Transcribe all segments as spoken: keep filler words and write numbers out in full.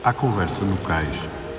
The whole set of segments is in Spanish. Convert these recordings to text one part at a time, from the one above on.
À conversa no cais.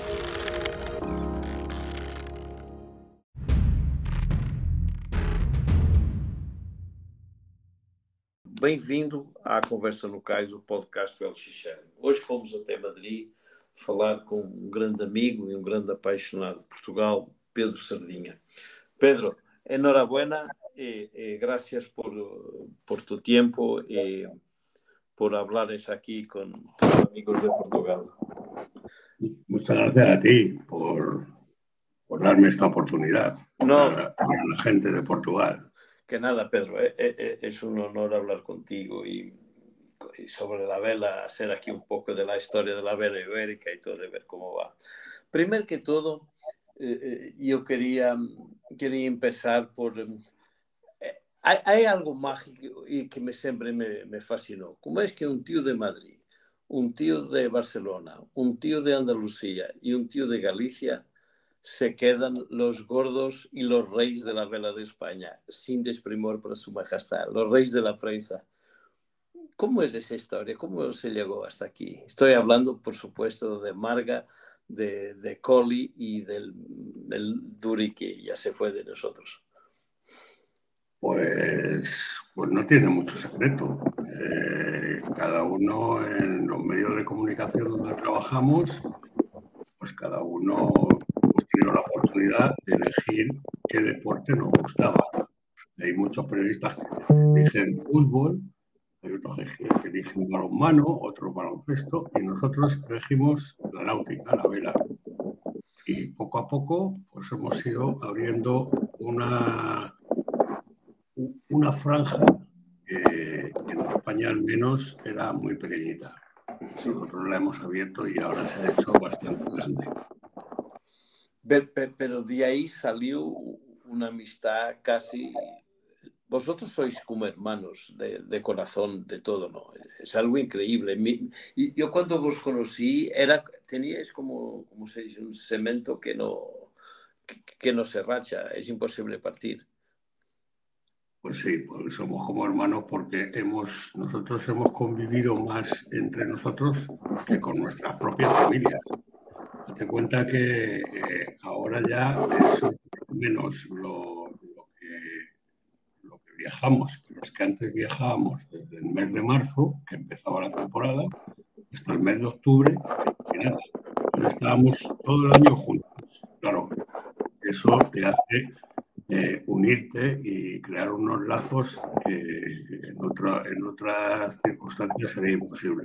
Bem-vindo à Conversa no Cais, o podcast do El Xixere. Hoje fomos até Madrid falar com um grande amigo e um grande apaixonado de Portugal, Pedro Sardinha. Pedro, enhorabuena y, y gracias por, por tu tiempo y por hablares aquí con tus amigos de Portugal. Muchas gracias a ti por, por darme esta oportunidad No, para, para la gente de Portugal. Que nada, Pedro, eh, eh, es un honor hablar contigo y, y sobre la vela, hacer aquí un poco de la historia de la vela ibérica y todo, de ver cómo va. Primero que todo, eh, yo quería, quería empezar por... Eh, hay, hay algo mágico y que me, siempre me, me fascinó. ¿Cómo es que un tío de Madrid, un tío de Barcelona, un tío de Andalucía y un tío de Galicia se quedan los gordos y los reyes de la vela de España, sin desprimor para su majestad, los reyes de la prensa? ¿Cómo es esa historia? ¿Cómo se llegó hasta aquí? Estoy hablando, por supuesto, de Marga, de, de Colli y del, del Duri, que ya se fue de nosotros. Pues, pues no tiene mucho secreto. Eh, cada uno en los medios de comunicación donde trabajamos, pues cada uno hemos tenido la oportunidad de elegir qué deporte nos gustaba. Hay muchos periodistas que eligen fútbol, hay otros que eligen balonmano, otros baloncesto, y nosotros elegimos la náutica, la vela. Y poco a poco pues hemos ido abriendo una, una franja que, que en España al menos era muy pequeñita. Nosotros la hemos abierto y ahora se ha hecho bastante grande. Pero, pero de ahí salió una amistad casi... Vosotros sois como hermanos de, de corazón, de todo, ¿no? Es algo increíble. Mi, y yo cuando vos conocí, era, teníais como, como se dice, un cemento que no, que, que no se racha, es imposible partir. Pues sí, pues somos como hermanos porque hemos, nosotros hemos convivido más entre nosotros que con nuestras propias familias. Date cuenta que eh, ahora ya es menos lo, lo, que, lo que viajamos, pero es que antes viajábamos desde el mes de marzo, que empezaba la temporada, hasta el mes de octubre, que nada. Entonces estábamos todo el año juntos. Claro, eso te hace eh, unirte y crear unos lazos que en, otra, en otras circunstancias sería imposible.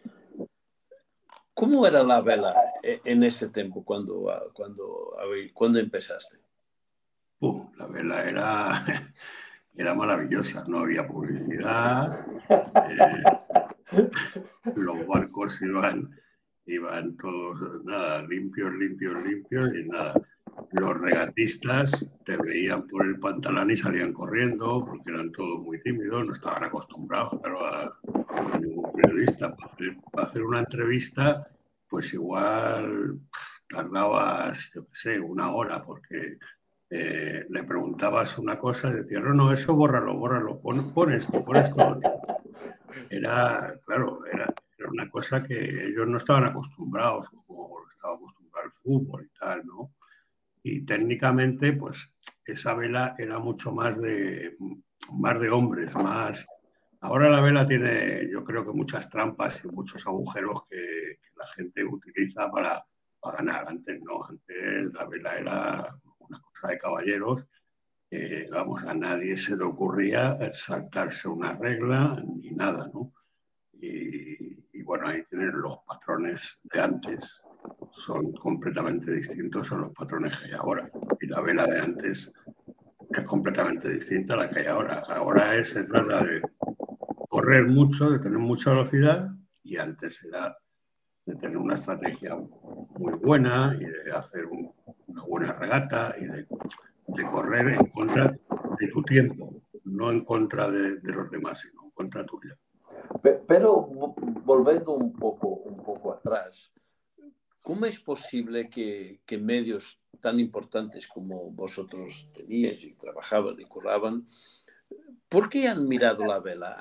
¿Cómo era la vela en ese tiempo cuando, cuando, cuando empezaste? Uh, la vela era, era maravillosa, no había publicidad, eh, los barcos iban, iban todos, nada, limpios, limpios, limpios y nada. Los regatistas te veían por el pantalón y salían corriendo porque eran todos muy tímidos, no estaban acostumbrados, claro, a, a ningún periodista. Para hacer, para hacer una entrevista, pues igual tardabas, yo qué sé, una hora porque eh, le preguntabas una cosa y decía, no, no, eso bórralo, bórralo, pon, pon esto, pon esto otro. Era, claro, era, era una cosa que ellos no estaban acostumbrados, como estaba acostumbrado el fútbol y tal, ¿no? Y técnicamente, pues esa vela era mucho más de, más de hombres, más... Ahora la vela tiene, yo creo que muchas trampas y muchos agujeros que, que la gente utiliza para, para ganar. Antes no, antes la vela era una cosa de caballeros. Eh, vamos, a nadie se le ocurría saltarse una regla ni nada, ¿no? Y, y bueno, ahí tienen los patrones de antes. Son completamente distintos a los patrones que hay ahora. Y la vela de antes es completamente distinta a la que hay ahora. Ahora es, se trata de correr mucho, de tener mucha velocidad, y antes era de tener una estrategia muy buena y de hacer un, una buena regata y de, de, correr en contra de tu tiempo, no en contra de, de los demás, sino en contra tuya. Pero volviendo un poco, un poco atrás, ¿cómo es posible que, que medios tan importantes como vosotros teníais y trabajaban y curraban, ¿por qué han mirado la vela?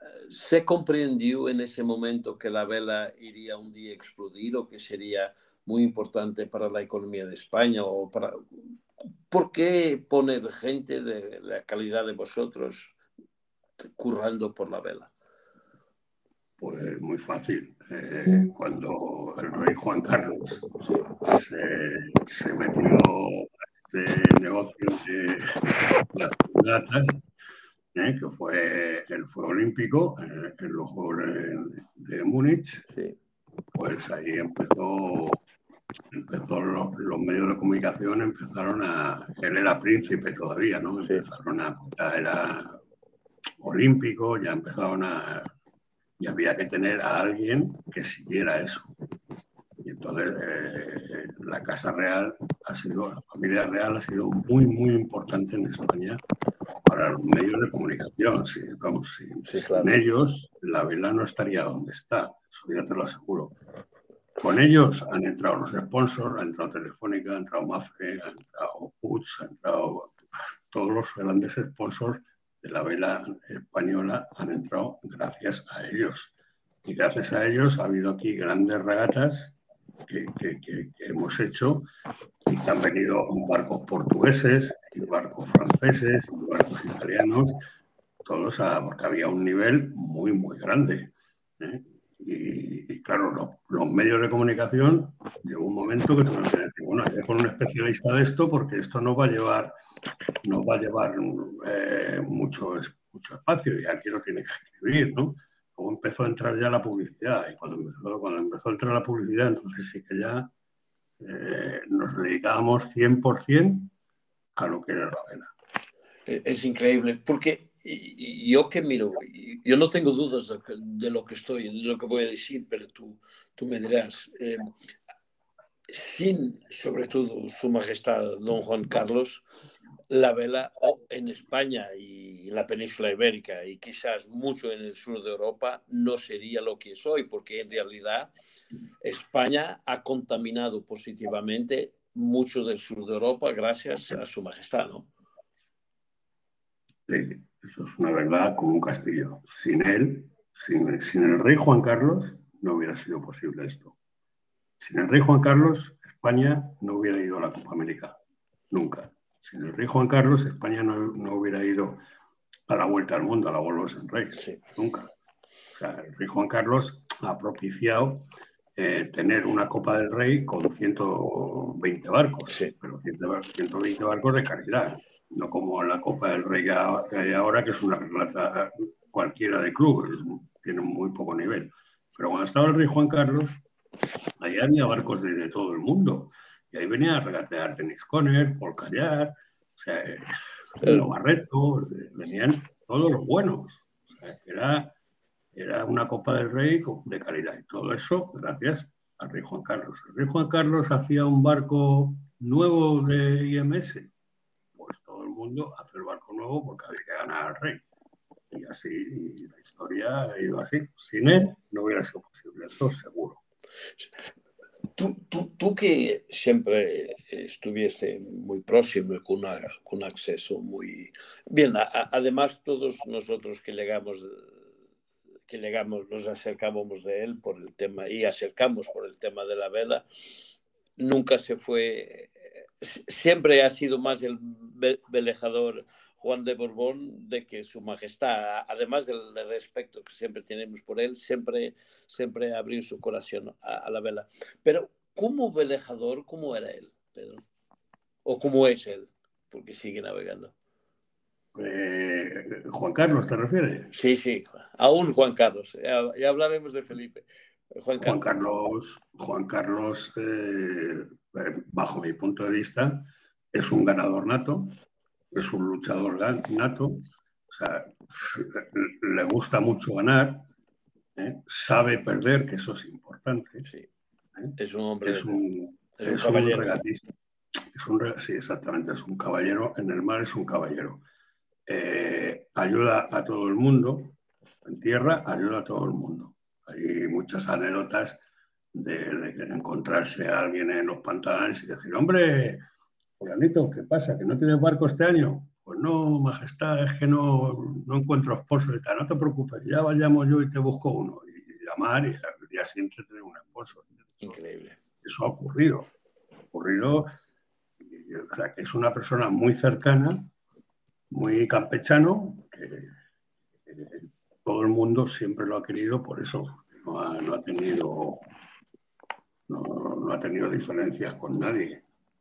¿se comprendió en ese momento que la vela iría un día a explodir o que sería muy importante para la economía de España? O para... ¿Por qué poner gente de la calidad de vosotros currando por la vela? Pues muy fácil. Eh, cuando el rey Juan Carlos se, se metió a este negocio de las regatas, eh, que fue, él fue olímpico eh, en los Juegos de, de Múnich, Sí. Pues ahí empezó, empezó los, los medios de comunicación empezaron a, él era príncipe todavía, ¿no? Sí. Empezaron a, ya era olímpico, ya empezaron a, y había que tener a alguien que siguiera eso. Y entonces eh, la Casa Real ha sido, la familia real ha sido muy, muy importante en España para los medios de comunicación. Sí, vamos, sin, Sí, sin claro. ellos la vela no estaría donde está, eso ya te lo aseguro. Con ellos han entrado los sponsors, ha entrado Telefónica, ha entrado Mafre, ha entrado Puig, ha entrado todos los grandes sponsors de la vela española, han entrado gracias a ellos. Y gracias a ellos ha habido aquí grandes regatas que, que, que, que hemos hecho y que han venido barcos portugueses, y barcos franceses, y barcos italianos, todos a, porque había un nivel muy, muy grande. ¿eh? Y, y, claro, los, los medios de comunicación llegó un momento que tuvieron que decir, bueno, hay que poner un especialista de esto porque esto nos va a llevar, nos va a llevar eh, mucho, mucho espacio y aquí lo tiene que escribir, ¿no? Luego empezó a entrar ya la publicidad y cuando empezó, cuando empezó a entrar la publicidad, entonces sí que ya eh, nos dedicábamos cien por ciento a lo que era la vela. Es increíble, porque yo que miro, yo no tengo dudas de, de lo que estoy, de lo que voy a decir, pero tú, tú me dirás, eh, sin, sobre todo, Su Majestad Don Juan Carlos, la vela en España y en la península ibérica y quizás mucho en el sur de Europa no sería lo que es hoy, porque en realidad España ha contaminado positivamente mucho del sur de Europa gracias a Su Majestad, ¿no? Sí, eso es una verdad como un castillo. Sin él, sin, sin el rey Juan Carlos, no hubiera sido posible esto. Sin el rey Juan Carlos, España no hubiera ido a la Copa América. Nunca. Sin el rey Juan Carlos, España no, no hubiera ido a la Vuelta al Mundo, a la Volvos en Reis. Sí. Nunca. O sea, el rey Juan Carlos ha propiciado eh, tener una Copa del Rey con ciento veinte barcos, sí. Pero ciento veinte barcos de calidad. No como la Copa del Rey que hay ahora, que es una regata cualquiera de clubes, tiene muy poco nivel. Pero cuando estaba el rey Juan Carlos, ahí había barcos de, de todo el mundo. Y ahí venía a regatear Dennis Conner, Paul Callar, o sea, Lino Barreto, venían todos los buenos. O sea, era, era una Copa del Rey de calidad. Y todo eso gracias al rey Juan Carlos. El rey Juan Carlos hacía un barco nuevo de I M S. Pues todo el mundo hace el barco nuevo porque había que ganar al rey. Y así y la historia ha ido así. Sin él no hubiera sido posible, eso seguro. Tú, tú, tú que siempre estuviste muy próximo con, una, con un acceso muy... Bien, a, a, además todos nosotros que llegamos, que llegamos, nos acercábamos de él por el tema, y acercamos por el tema de la vela, nunca se fue... Siempre ha sido más el velejador Juan de Borbón de que Su Majestad, además del respeto que siempre tenemos por él, siempre, siempre abrió su corazón a, a la vela. Pero como velejador, ¿cómo era él, Pedro? ¿O cómo es él? Porque sigue navegando. Eh, Juan Carlos, ¿te refieres? Sí, sí, aún Juan Carlos. Ya, ya hablaremos de Felipe. Juan Carlos, Juan Carlos, Juan Carlos eh, bajo mi punto de vista, es un ganador nato, es un luchador nato, o sea, le gusta mucho ganar, ¿eh? Sabe perder, que eso es importante. Sí. ¿eh? Es un hombre, es un, es un es caballero. Un regatista. Es un, sí, exactamente, es un caballero, en el mar es un caballero. Eh, ayuda a todo el mundo, en tierra ayuda a todo el mundo. Hay muchas anécdotas de, de encontrarse a alguien en los pantalones y decir, hombre, fulanito, ¿qué pasa? ¿Que no tienes barco este año? Pues no, majestad, es que no, no encuentro esposo y tal. No te preocupes, ya vayamos yo y te busco uno. Y llamar y al día siguiente tener un esposo. Increíble. Eso ha ocurrido. Ha ocurrido, y, o sea, que es una persona muy cercana, muy campechano, que, que todo el mundo siempre lo ha querido por eso. No ha, no ha tenido, no, no ha tenido diferencias con nadie.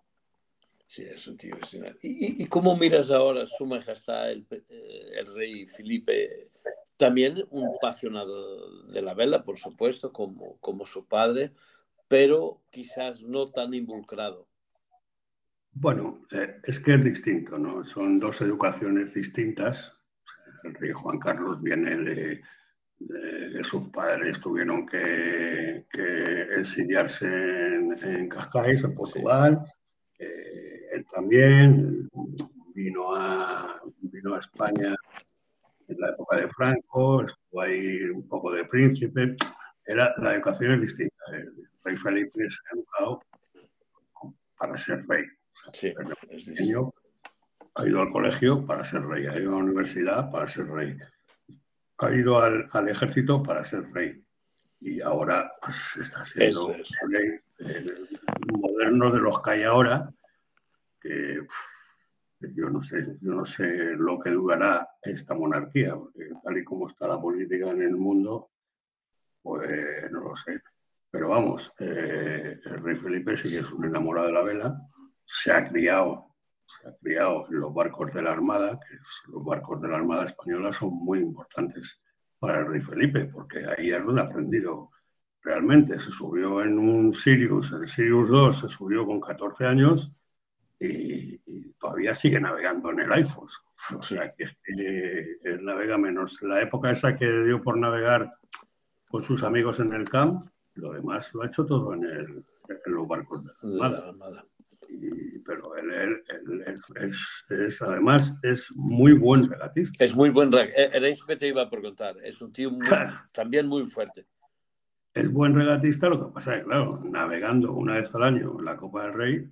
Sí, es un tío excepcional. ¿Y, y cómo miras ahora Su Majestad el, el rey Felipe? También un apasionado de la vela, por supuesto, como, como su padre, pero quizás no tan involucrado. Bueno, eh, es que es distinto, ¿no? Son dos educaciones distintas. El rey Juan Carlos viene de, de, de sus padres, tuvieron que, que exiliarse en, en Cascais, en Portugal. Sí. Eh, él también vino a, vino a España en la época de Franco, estuvo ahí un poco de príncipe. Era, la educación es distinta. El rey Felipe se ha educado para ser rey. O sea, sí, desde pequeño ha ido al colegio para ser rey, ha ido a la universidad para ser rey, ha ido al, al ejército para ser rey. Y ahora pues, está siendo es rey eh, moderno de los que hay ahora, que pff, yo no sé, yo no sé lo que durará esta monarquía, porque tal y como está la política en el mundo, pues no lo sé. Pero vamos, eh, el rey Felipe sí que es un enamorado de la vela, se ha criado, se ha criado en los barcos de la Armada, que es, los barcos de la Armada española son muy importantes para el rey Felipe, porque ahí es donde ha aprendido realmente. Se subió en un Sirius, el Sirius dos se subió con catorce años y, y todavía sigue navegando en el iPhone. O sea, que, que él navega menos. La época esa que dio por navegar con sus amigos en el camp, lo demás lo ha hecho todo en, el, en los barcos de la Armada. Armada. Y, pero él, él, él es, es, es, además, es muy buen regatista. Es muy buen regatista. Era eso que te iba a preguntar. Es un tío muy, también muy fuerte. Es buen regatista, lo que pasa es que, claro, navegando una vez al año en la Copa del Rey,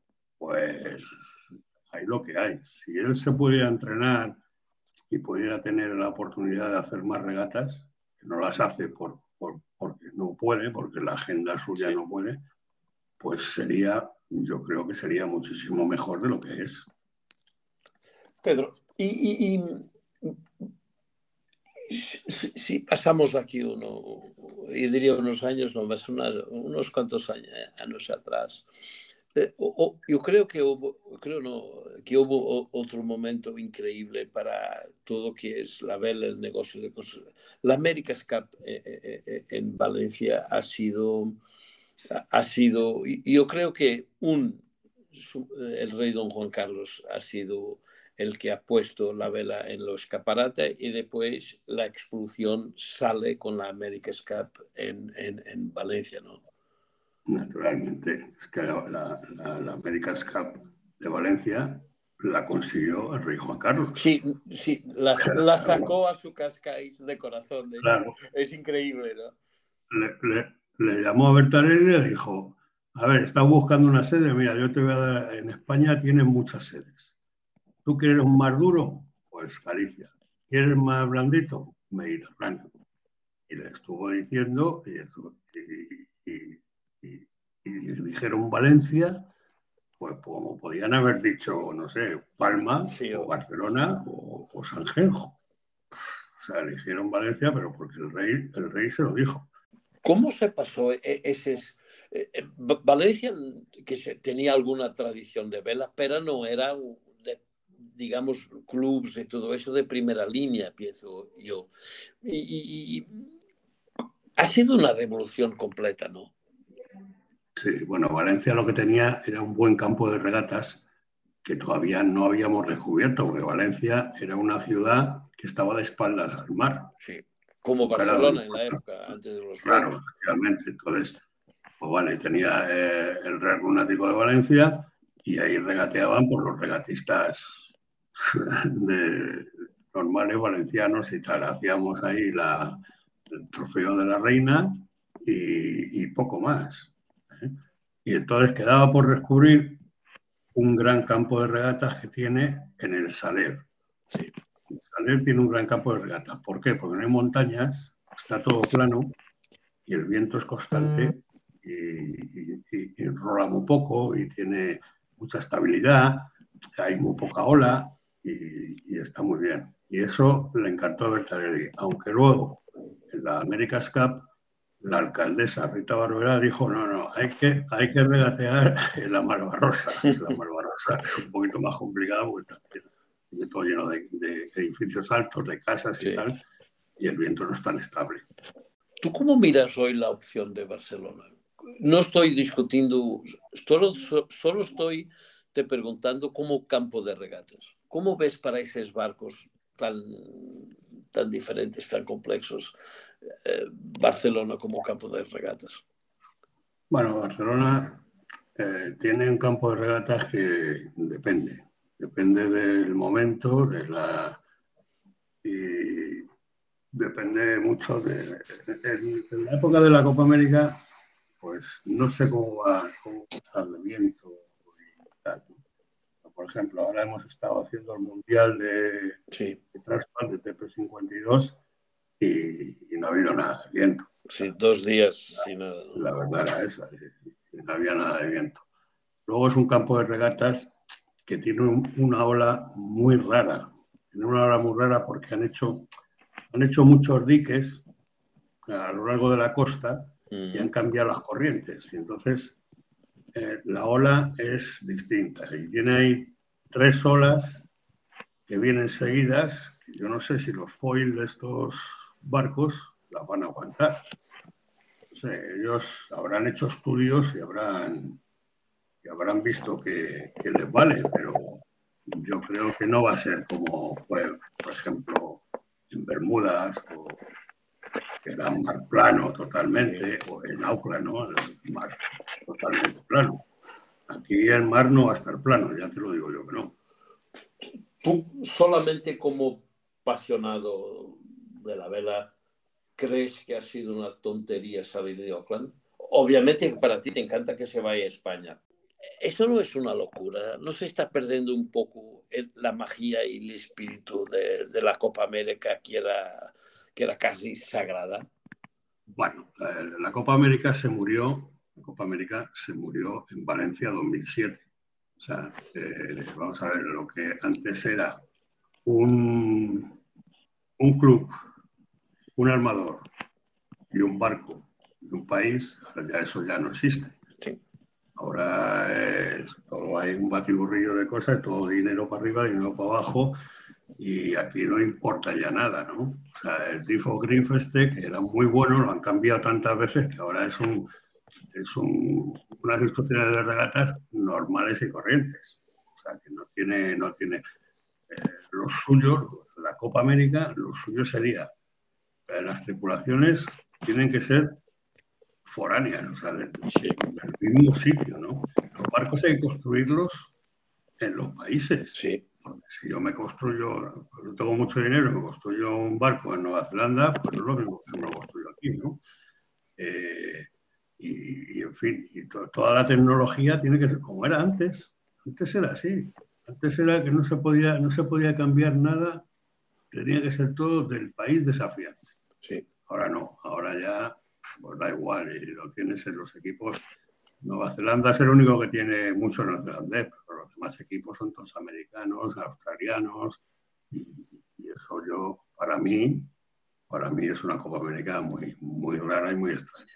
pues hay lo que hay. Si él se pudiera entrenar y pudiera tener la oportunidad de hacer más regatas, que no las hace por, por, porque no puede, porque la agenda suya sí. no puede, pues sería, yo creo que sería muchísimo mejor de lo que es. Pedro, y, y, y si, si pasamos aquí uno, y diría unos años, no más, unas, unos cuantos años, años atrás, eh, o, o, yo creo que hubo, creo no, que hubo otro momento increíble para todo que es la vela, el negocio de construcción. La America's Cup eh, eh, en Valencia ha sido, ha sido, yo creo que un, el rey don Juan Carlos ha sido el que ha puesto la vela en los escaparates y después la expulsión sale con la America's Cup en, en, en Valencia, ¿no? Naturalmente, es que la, la, la, la America's Cup de Valencia la consiguió el rey Juan Carlos. Sí, sí, la, la sacó a su Cascais de corazón, es, claro. es increíble, ¿no? Le, le, le llamó a Bertarelli y le dijo, a ver, estás buscando una sede, mira, yo te voy a dar, en España tienen muchas sedes. ¿Tú quieres un más duro? Pues Galicia. ¿Quieres más blandito? Mediterráneo. Y le estuvo diciendo, y, eso, y, y, y, y dijeron Valencia, pues como podían haber dicho, no sé, Palma, sí, o Barcelona, o, o Sanjenjo. O sea, eligieron Valencia, pero porque el rey, el rey se lo dijo. ¿Cómo se pasó ese... Eh, Valencia, que se, tenía alguna tradición de vela, pero no era, de, digamos, clubes y todo eso de primera línea, pienso yo. Y, y, y ha sido una revolución completa, ¿no? Sí, bueno, Valencia lo que tenía era un buen campo de regatas que todavía no habíamos descubierto, porque Valencia era una ciudad que estaba de espaldas al mar. Sí, como Barcelona en la época, antes de los Claro, Juegos. Efectivamente. Entonces, pues vale, tenía eh, el Real Lunático de Valencia y ahí regateaban por los regatistas de, normales valencianos y tal. Hacíamos ahí la, el trofeo de la reina y, y poco más. ¿eh? Y entonces quedaba por descubrir un gran campo de regatas que tiene en el Saler. Sí. El Saler tiene un gran campo de regatas. ¿Por qué? Porque no hay montañas, está todo plano y el viento es constante y, y, y, y rola muy poco y tiene mucha estabilidad, hay muy poca ola y, y está muy bien. Y eso le encantó a Bertarelli, aunque luego en la America's Cup la alcaldesa Rita Barberá dijo no, no, hay que, hay que regatear en la Malvarrosa. La Malvarrosa es un poquito más complicada porque está todo lleno de, de edificios altos, de casas y sí. tal, y el viento no es tan estable. ¿Tú cómo miras hoy la opción de Barcelona? No estoy discutiendo, solo, solo estoy te preguntando como campo de regatas. ¿Cómo ves para esos barcos tan, tan diferentes, tan complejos, eh, Barcelona como campo de regatas? Bueno, Barcelona eh, tiene un campo de regatas que depende. Depende del momento, de la... Y depende mucho de... En, en la época de la Copa América, pues no sé cómo va, cómo va a estar el viento y tal. Por ejemplo, ahora hemos estado haciendo el Mundial de, sí. de Transplant de T P cincuenta y dos y, y no ha habido nada de viento. Sí, dos días la, sin nada. ¿No? La verdad era esa, no había nada de viento. Luego es un campo de regatas que tiene un, una ola muy rara. Tiene una ola muy rara porque han hecho, han hecho muchos diques a lo largo de la costa uh-huh. y han cambiado las corrientes. Y entonces eh, la ola es distinta. Y tiene ahí tres olas que vienen seguidas, que yo no sé si los foils de estos barcos las van a aguantar. No sé, ellos habrán hecho estudios y habrán, y habrán visto que, que les vale, pero yo creo que no va a ser como fue, por ejemplo, en Bermudas, o que era un mar plano totalmente, sí. o en Auckland, ¿no? El mar totalmente plano. Aquí el mar no va a estar plano, ya te lo digo yo que no. Tú solamente como apasionado de la vela, ¿crees que ha sido una tontería salir de Auckland? Obviamente para ti te encanta que se vaya a España. Esto no es una locura, no se está perdiendo un poco el, la magia y el espíritu de, de la Copa América que era, que era casi sagrada. Bueno, la, la Copa América se murió, la Copa América se murió en Valencia dos mil siete. O sea, eh, vamos a ver, lo que antes era un, un club, un armador y un barco de un país, ya eso ya no existe. Sí. Ahora es, todo hay un batiburrillo de cosas, todo dinero para arriba, dinero para abajo, y aquí no importa ya nada, ¿no? O sea, el Tifo Greenfeste, que era muy bueno, lo han cambiado tantas veces que ahora es, un, es un, unas instrucciones de regatas normales y corrientes. O sea, que no tiene, no tiene eh, los suyos, la Copa América, lo suyo sería, eh, las tripulaciones tienen que ser foráneas, o sea, del, sí. del mismo sitio, ¿no? Los barcos hay que construirlos en los países. Sí. Porque si yo me construyo, yo tengo mucho dinero, me construyo un barco en Nueva Zelanda, pues no es lo mismo que me lo construyo aquí, ¿no? Eh, y, y, en fin, y to, toda la tecnología tiene que ser como era antes. Antes era así. Antes era que no se podía, no se podía cambiar nada, tenía que ser todo del país desafiante. Sí. Ahora no, ahora ya pues da igual, y lo tienes en los equipos. Nueva Zelanda es el único que tiene mucho neozelandés, pero los demás equipos son todos americanos, australianos, y, y eso yo, para mí, para mí es una Copa América muy, muy rara y muy extraña.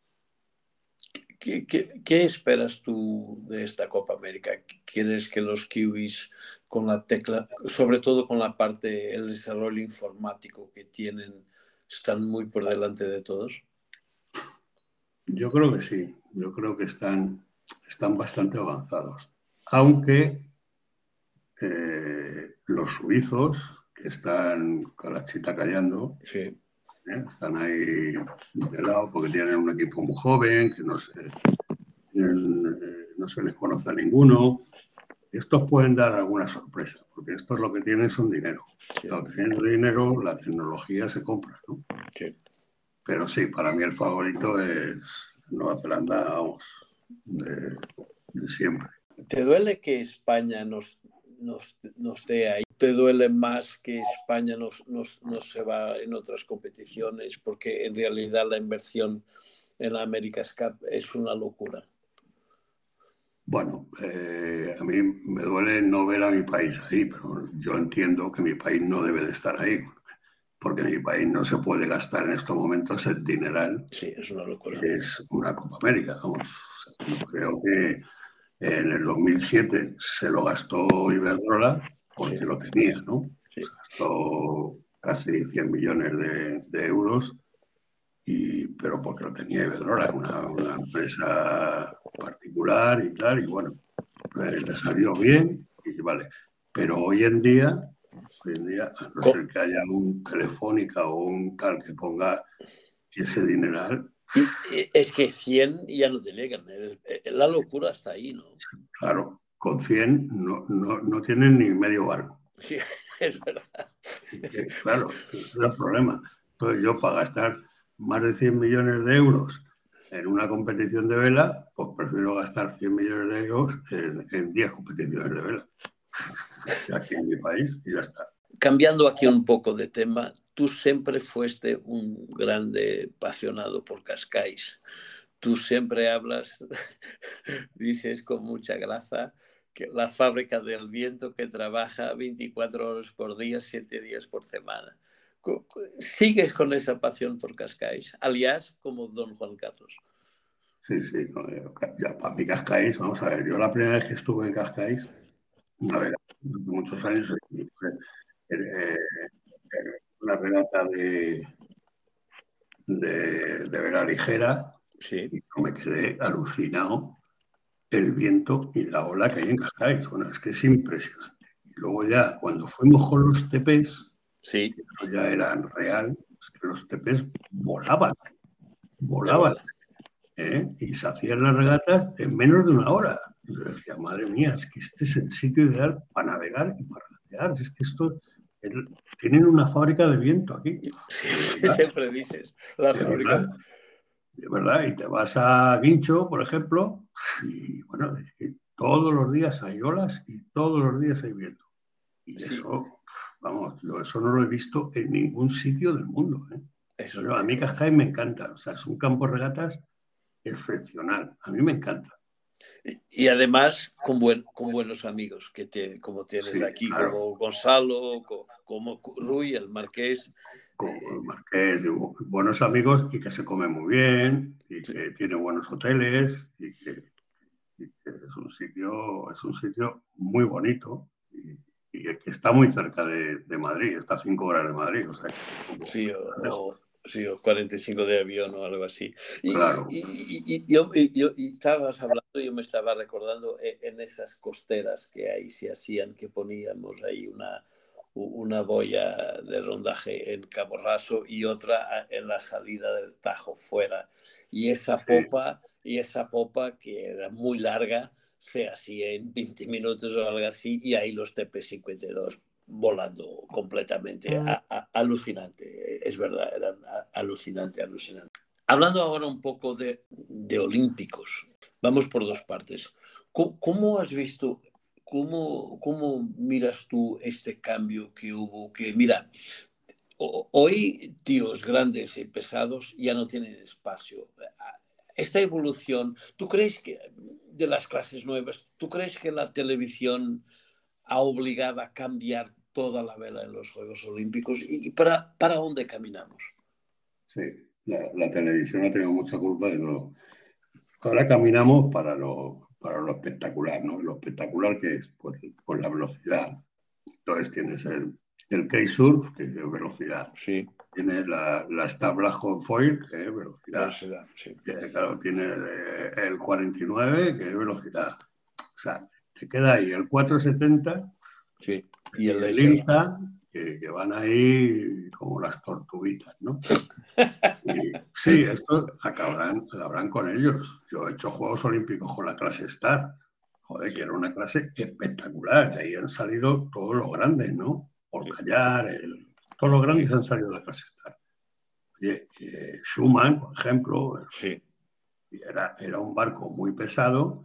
¿Qué, qué, ¿Qué esperas tú de esta Copa América? ¿Quieres que los kiwis con la tecla, sobre todo con la parte, el desarrollo informático que tienen, están muy por delante de todos? Yo creo que sí, yo creo que están, están bastante avanzados. Aunque eh, los suizos, que están con la chita callando, sí. ¿eh? Están ahí de lado porque tienen un equipo muy joven, que no se, tienen, eh, no se les conoce a ninguno. Estos pueden dar alguna sorpresa, porque esto es lo que tienen son dinero. Sí. Claro, teniendo dinero, la tecnología se compra, ¿no? Sí. Pero sí, para mí el favorito es Nueva Zelanda, vamos, de, de siempre. ¿Te duele que España nos, nos, no esté ahí? ¿Te duele más que España no nos, nos, nos se va en otras competiciones? Porque en realidad la inversión en la America's Cup es una locura. Bueno, eh, a mí me duele no ver a mi país ahí, pero yo entiendo que mi país no debe de estar ahí, porque mi país no se puede gastar en estos momentos el dineral. Sí, es una locura. Que es una Copa América, vamos. Yo creo que en el dos mil siete se lo gastó Iberdrola porque sí. Lo tenía, ¿no? Sí. Se gastó casi cien millones de, de euros, y, pero porque lo tenía Iberdrola, una, una empresa particular y tal, y bueno, eh, le salió bien y vale. Pero hoy en día, hoy en día, a no ser que haya un Telefónica o un tal que ponga ese dineral. Y, es que cien ya no te llegan. La locura está ahí, ¿no? Claro, con cien no, no, no tienen ni medio barco. Sí, es verdad. Que, claro, ese es el problema. Entonces yo, para gastar más de cien millones de euros en una competición de vela, pues prefiero gastar cien millones de euros en, en diez competiciones de vela. Aquí en mi país, y ya está. Cambiando aquí un poco de tema, tú siempre fuiste un grande apasionado por Cascais. Tú siempre hablas, dices con mucha gracia, que la fábrica del viento que trabaja veinticuatro horas por día, siete días por semana. ¿Sigues con esa pasión por Cascais? Aliás, como don Juan Carlos. Sí, sí. No, ya, para mí Cascais, vamos a ver, yo la primera vez que estuve en Cascais, una vez, hace muchos años, eh, una regata de, de, de vela ligera, sí. Y yo me quedé alucinado el viento y la ola que hay en Cascais. Bueno, es que es impresionante. Y luego ya, cuando fuimos con los tepés, sí. que eso ya era real, es que los tepés volaban, volaban. ¿eh? Y se hacían las regatas en menos de una hora. Y yo decía, madre mía, es que este es el sitio ideal para navegar y para regatear. Es que esto, el, tienen una fábrica de viento aquí. Sí, sí, siempre dices, la de fábrica. Verdad, de verdad, y te vas a Guincho, por ejemplo, y bueno, es que todos los días hay olas y todos los días hay viento. Y sí. eso, vamos, yo eso no lo he visto en ningún sitio del mundo. ¿eh? Eso, no, a mí Cascais me encanta, o sea, es un campo de regatas excepcional, a mí me encanta. Y además con, buen, con buenos amigos, que te, como tienes sí, aquí, claro. Como Gonzalo, como, como Rui, el Marqués. Como el Marqués, buenos amigos y que se come muy bien, y sí. que tiene buenos hoteles, y que, y que es un sitio, es un sitio muy bonito, y, y que está muy cerca de, de Madrid, está a cinco horas de Madrid. O sea, que sí, o, o, sí, o cuarenta y cinco de avión o algo así. Y, claro. Y, y, y, yo, y, yo, y estabas hablando, yo me estaba recordando en esas costeras que ahí se hacían, que poníamos ahí una, una boya de rondaje en Cabo Raso y otra en la salida del Tajo fuera. Y esa sí. popa, y esa popa que era muy larga, se hacía en veinte minutos o algo así, y ahí los T P cincuenta y dos volando completamente, a, a, alucinante, es verdad, eran a, alucinante, alucinante. Hablando ahora un poco de, de olímpicos, vamos por dos partes. ¿Cómo, cómo has visto, cómo, cómo miras tú este cambio que hubo? Que mira, hoy tíos grandes y pesados ya no tienen espacio. Esta evolución, ¿tú crees que de las clases nuevas, tú crees que la televisión ha obligado a cambiar toda la vela en los Juegos Olímpicos? ¿Y para, para dónde caminamos? Sí, la, la televisión ha tenido mucha culpa de lo... Ahora caminamos para lo, para lo espectacular, ¿no? Lo espectacular que es, pues, pues la velocidad. Entonces tienes el, el K-Surf, que es velocidad. Sí. Tienes la, la Tablajo Foil, que es velocidad. velocidad sí. Tienes, claro, tienes el, el cuarenta y nueve, que es velocidad. O sea, te queda ahí el cuatrocientos setenta sí. y, y el, el INTA, que, que van ahí como las tortuguitas, ¿no? Y, sí, esto acabarán, acabarán con ellos. Yo he hecho Juegos Olímpicos con la clase Star. Joder, sí. que era una clase espectacular. De ahí han salido todos los grandes, ¿no? Por callar, el, todos los grandes sí. han salido de la clase Star. Oye, eh, Schumann, por ejemplo, sí. era, era un barco muy pesado,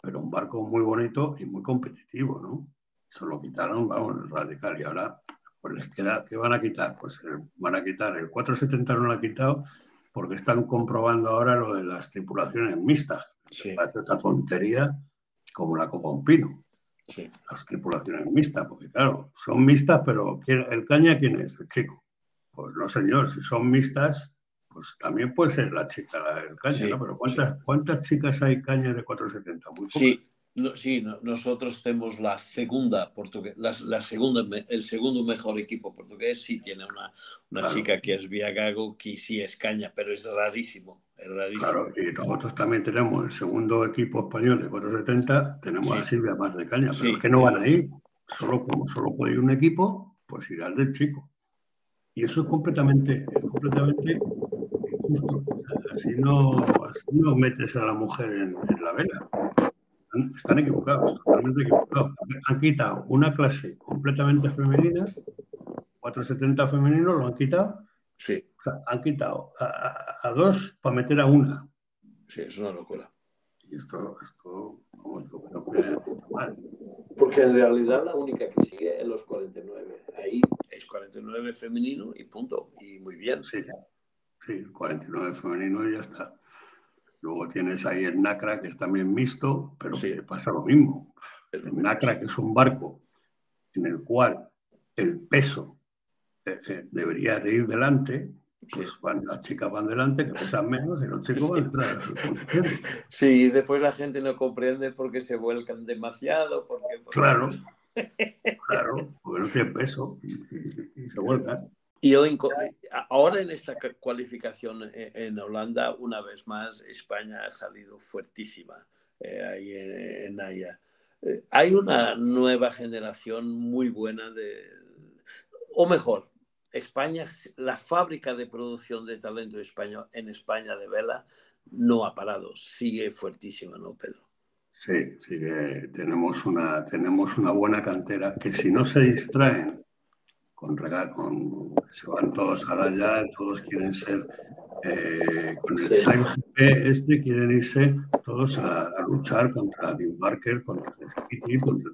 pero un barco muy bonito y muy competitivo, ¿no? Eso lo quitaron, vamos, el radical. Y ahora, pues les queda, ¿qué van a quitar? Pues eh, van a quitar, el cuatrocientos setenta no lo han quitado porque están comprobando ahora lo de las tripulaciones mixtas. Sí. Parece otra tontería como la copa un pino. Sí. Las tripulaciones mixtas, porque claro, son mixtas, pero ¿el caña quién es? El chico. Pues no, señor, si son mixtas, pues también puede ser la chica la del caña, Sí, ¿no? Pero ¿cuántas, sí. ¿cuántas chicas hay caña de cuatrocientos setenta? Muy pocas. Sí, no, sí no, nosotros tenemos la segunda portugués, la, la segunda, el segundo mejor equipo portugués. Sí tiene una, una Claro. chica que es Viagago, que sí es caña, pero es rarísimo, es rarísimo. Claro, y nosotros también tenemos el segundo equipo español de cuatrocientos setenta, tenemos Sí. a Silvia más de caña, pero Sí, es que no van eso. a ir. Solo como solo puede ir un equipo, pues irá el del chico. Y eso es completamente, es completamente injusto. O sea, así, no, así no metes a la mujer en, en la vela. Están, están equivocados, totalmente equivocados. Han quitado una clase completamente femenina, cuatrocientos setenta femenino, lo han quitado. Sí. O sea, han quitado a, a, a dos para meter a una. Sí, es una locura. Y esto, esto vamos, yo creo que está mal. Porque en realidad la única que sigue es los cuarenta y nueve. Ahí es cuarenta y nueve femenino y punto. Y muy bien. Sí, sí, cuarenta y nueve femenino y ya está. Luego tienes ahí el NACRA, que es también mixto, pero sí, que pasa lo mismo. Es lo el mismo, NACRA, sí. Que es un barco en el cual el peso eh, eh, debería de ir delante, pues sí. Van, las chicas van delante, que pesan menos, y los chicos van detrás. Sí, y después la gente no comprende por qué se vuelcan demasiado. Porque, porque... Claro, claro, porque no tienen peso y, y, y se vuelcan. Y yo, ahora en esta cualificación en Holanda, una vez más, España ha salido fuertísima eh, ahí en, en Naya. Eh, hay una nueva generación muy buena de... O mejor, España, la fábrica de producción de talento español en España de vela no ha parado, sigue fuertísima, ¿no, Pedro? Sí, sí que tenemos una, tenemos una buena cantera que si no se distraen con regal, con se van todos ahora ya, todos quieren ser eh, con el Sail G P este quieren irse todos a, a luchar contra Dean Barker, contra Skitty, contra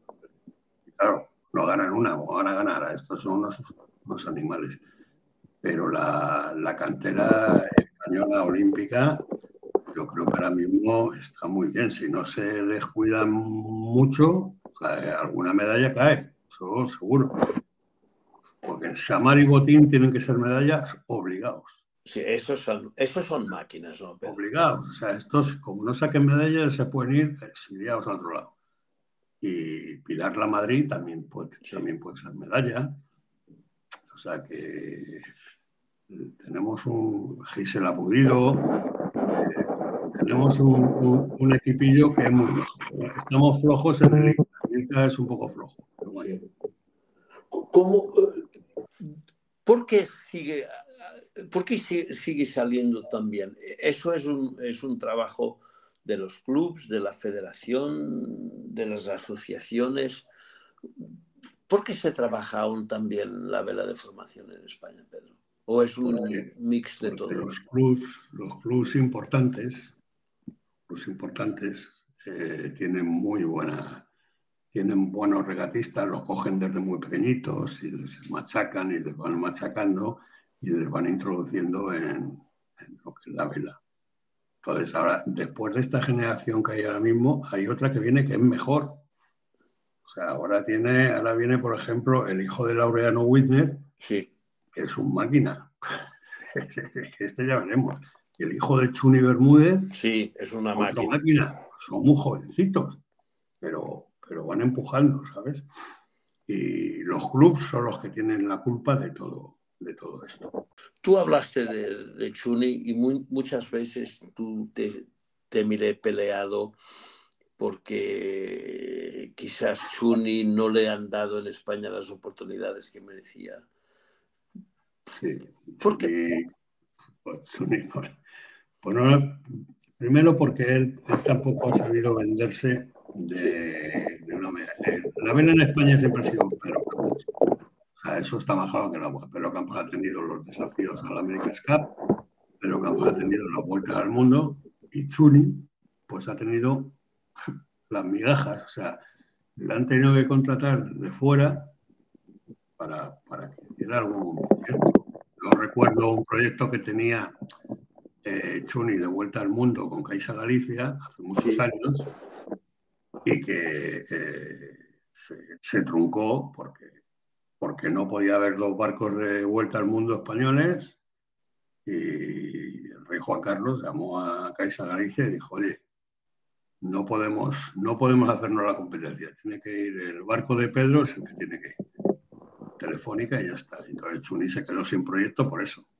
y claro, no ganan una, o van a ganar, estos son unos, unos animales. Pero la, la cantera española olímpica, yo creo que ahora mismo está muy bien. Si no se descuidan mucho, alguna medalla cae, eso seguro. Porque Samar y Botín tienen que ser medallas obligados. Sí, esos son, esos son máquinas, ¿no, Pedro? Obligados. O sea, estos, como no saquen medallas, se pueden ir exiliados al otro lado. Y Pilar La Madrid también puede, sí. también puede ser medalla. O sea que tenemos un Gisela Pulido, eh, tenemos un, un, un equipillo que es muy bajo. Estamos flojos en el Ilka. El Ilka es un poco flojo. Pero bueno. Sí. ¿Cómo, ¿Por qué sigue, por qué sigue saliendo tan bien? Eso es un, es un trabajo de los clubes, de la federación, de las asociaciones. ¿Por qué se trabaja aún tan bien la vela de formación en España, Pedro? ¿O es un porque, mix de todo? Los clubs, los clubs importantes, los importantes eh, tienen muy buena, tienen buenos regatistas, los cogen desde muy pequeñitos y les machacan y les van machacando y les van introduciendo en, en lo que es la vela. Entonces ahora, después de esta generación que hay ahora mismo, hay otra que viene que es mejor. O sea, ahora tiene, ahora viene, por ejemplo, el hijo de Laureano Widner, sí. que es un máquina. Este ya veremos. El hijo de Chuni Bermúdez, sí, es una máquina. máquina. Son muy jovencitos, pero, pero van empujando, ¿sabes? Y los clubs son los que tienen la culpa de todo, de todo esto. Tú hablaste de, de Chuni y muy, muchas veces tú te, te miré peleado porque quizás Chuni no le han dado en España las oportunidades que merecía. Sí, ¿Por qué? Pues, Chuni, pues, pues no, primero porque él, él tampoco ha sabido venderse de, de una manera. La vela en España siempre ha sido un Pedro Campos. O sea, eso está bajado que el agua. Pedro Campos ha tenido los desafíos a la America's Cup, Pedro Campos ha tenido las vueltas al mundo y Chuni pues ha tenido las migajas, o sea, le han tenido que contratar de fuera para, para que hiciera algún proyecto. Yo recuerdo un proyecto que tenía eh, Chuni de Vuelta al Mundo con Caixa Galicia hace muchos Sí. años y que eh, se, se truncó porque, porque no podía haber dos barcos de Vuelta al Mundo españoles y el rey Juan Carlos llamó a Caixa Galicia y dijo, oye, no podemos, no podemos hacernos la competencia, tiene que ir el barco de Pedro, es el que tiene que ir. Telefónica y ya está. Entonces Chuni se quedó sin proyecto por eso.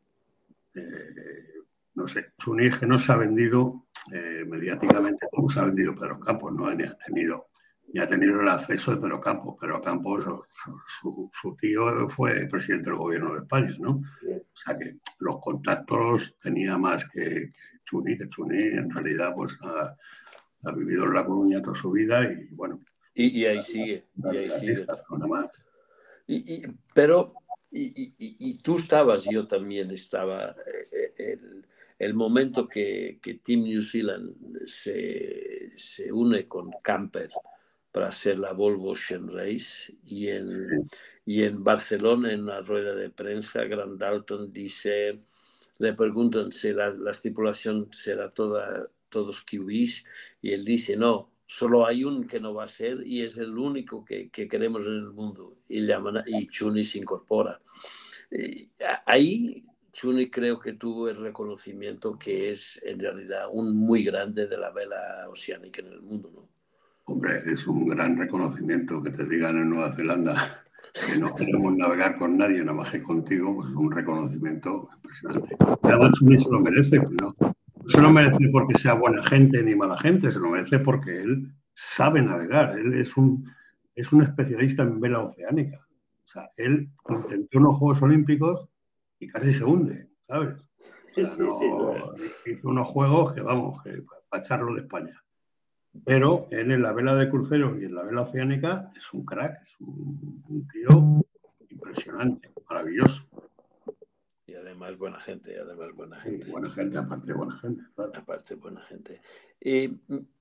Eh, no sé, Chuni es que no se ha vendido eh, mediáticamente como se ha vendido Pedro Campos, ¿no? Ni ha tenido, ni ha tenido el acceso de Pedro Campos. Pedro Campos, su, su, su tío fue presidente del gobierno de España, ¿no? Sí. O sea que los contactos tenía más que, que Chuni, que Chuni en realidad pues ha, ha vivido en La Coruña toda su vida y bueno. Y, y ahí sigue, y ahí sigue. Artista, nada más. Y, y, pero, y, y, y, tú estabas, yo también estaba, eh, el, el momento que, que Team New Zealand se, se une con Camper para hacer la Volvo Ocean Race y en, Sí. y en Barcelona, en una rueda de prensa, Grant Dalton dice, le preguntan si la, la estipulación será toda, todos kiwis y él dice, no, solo hay un que no va a ser y es el único que, que queremos en el mundo. Y, llaman, y Chuni se incorpora. Y ahí Chuni creo que tuvo el reconocimiento que es en realidad un muy grande de la vela oceánica en el mundo, ¿no? Hombre, es un gran reconocimiento que te digan en Nueva Zelanda que no queremos navegar con nadie, nada más que contigo, pues un reconocimiento impresionante. Además, Chuni se lo merece, no, no se lo merece porque sea buena gente ni mala gente, se lo merece porque él sabe navegar, él es un, es un especialista en vela oceánica. O sea, él intentó unos Juegos Olímpicos y casi se hunde, ¿sabes? O sea, Sí, sí, no, hizo unos juegos que, vamos, que para echarlo de España. Pero él en la vela de crucero y en la vela oceánica es un crack, es un, un tío impresionante, maravilloso. Y además buena gente, y además buena Sí, gente. buena gente, aparte de buena gente, claro. Aparte buena gente. Eh,